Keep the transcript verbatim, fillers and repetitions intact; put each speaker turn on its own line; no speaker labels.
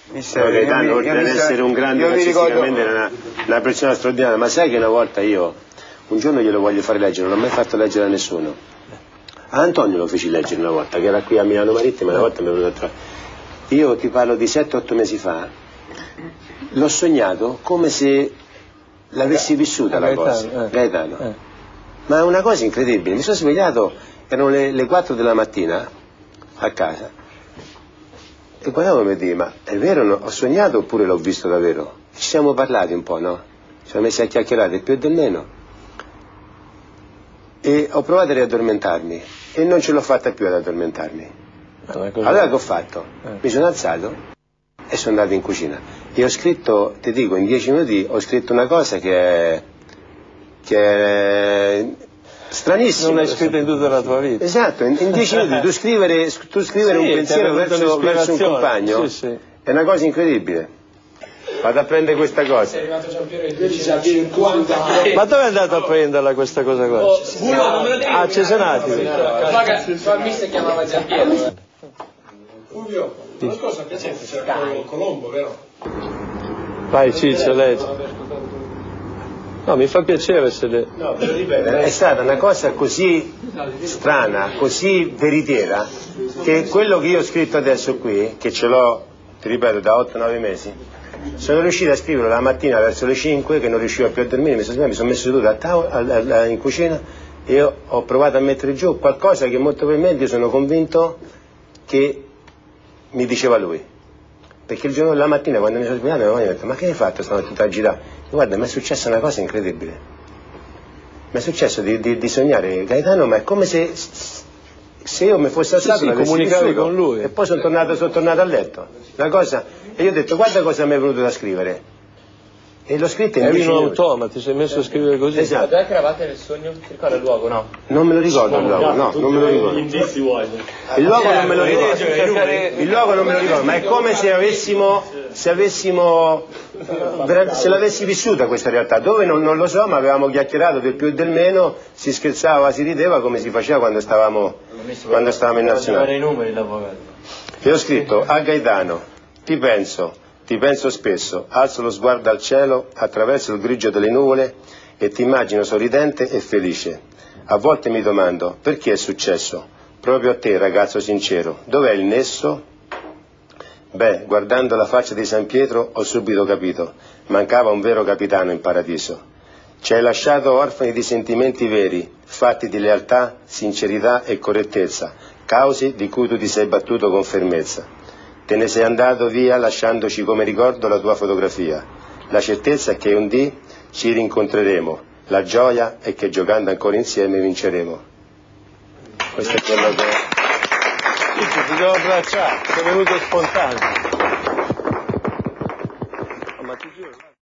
Mister, Gaetano, oltre ad essere un grande calcisticamente, era una, una persona straordinaria, ma sai che una volta io, un giorno glielo voglio fare leggere, non l'ho mai fatto leggere a nessuno. A Antonio lo feci leggere una volta, che era qui a Milano Marittima, una volta mi è venuto a trovare. Io ti parlo di sette otto mesi fa, l'ho sognato come se l'avessi vissuta la cosa, Gaetano. Eh. Ma è una cosa incredibile, mi sono svegliato, erano le, le quattro della mattina a casa e guardavo e mi dico, ma è vero, no? Ho sognato oppure l'ho visto davvero? Ci siamo parlati un po', no? Ci siamo messi a chiacchierare, più del meno, e ho provato a riaddormentarmi e non ce l'ho fatta più ad addormentarmi. Allora che ho fatto? Eh. Mi sono alzato e sono andato in cucina e ho scritto, ti dico, in dieci minuti ho scritto una cosa che è, che è stranissima.
Non l'hai scritto in tutta la tua vita.
Esatto, in, in dieci minuti tu scrivere, tu scrivere sì, un pensiero verso, verso un compagno, sì, sì, è una cosa incredibile. Vado a prendere questa cosa. Sei arrivato
cinquanta. Ma dove è andato a prenderla questa cosa qua? Oh, ah, ci sono attimi.
Il mister chiamava Giampiero.
Fulvio, l'anno scorso a Piacenza c'era Colombo, vero?
Vai Ciccio, leggi. No, mi fa piacere se le...
No, è stata una cosa così strana, così veritiera, che quello che io ho scritto adesso qui, che ce l'ho, ti ripeto, da otto nove mesi, sono riuscito a scriverlo la mattina verso le cinque, che non riuscivo più a dormire, mi sono, mi sono messo seduto a tavola, in cucina, e ho, ho provato a mettere giù qualcosa che molto probabilmente io sono convinto che mi diceva lui. Perché il giorno della mattina, quando mi sono svegliato, mia moglie mi ha detto, ma che hai fatto stanotte a girare? Guarda, mi è successa una cosa incredibile. Mi è successo di, di, di sognare Gaetano, ma è come se, se io mi fossi alzato,
sì, sì, comunicavi con lui.
E poi sono tornato, sono tornato a letto. Una cosa, e io ho detto, guarda cosa mi è venuto da scrivere. E l'ho scritto in
eri
dieci
un
minuti.
automa, ti sei messo a scrivere così.
Esatto.
Dove eravate nel sogno? Ti ricorda il luogo, no?
Non me lo ricordo il luogo, no, non me lo ricordo. Il luogo non me lo ricordo. Il luogo non me lo ricordo, ma è come se avessimo, se avessimo, se l'avessi vissuta questa realtà. Dove non, non lo so, ma avevamo chiacchierato del più e del meno, si scherzava, si rideva come si faceva quando stavamo, quando stavamo in nazionale. E ho scritto a Gaetano, ti penso. Ti penso spesso, alzo lo sguardo al cielo attraverso il grigio delle nuvole e ti immagino sorridente e felice. A volte mi domando, perché è successo? Proprio a te, ragazzo sincero. Dov'è il nesso? Beh, guardando la faccia di San Pietro ho subito capito. Mancava un vero capitano in paradiso. Ci hai lasciato orfani di sentimenti veri, fatti di lealtà, sincerità e correttezza, cause di cui tu ti sei battuto con fermezza. Te ne sei andato via lasciandoci come ricordo la tua fotografia. La certezza è che un dì ci rincontreremo. La gioia è che giocando ancora insieme vinceremo. Questo è quello che...
Ti devo abbracciare, sei venuto spontaneo.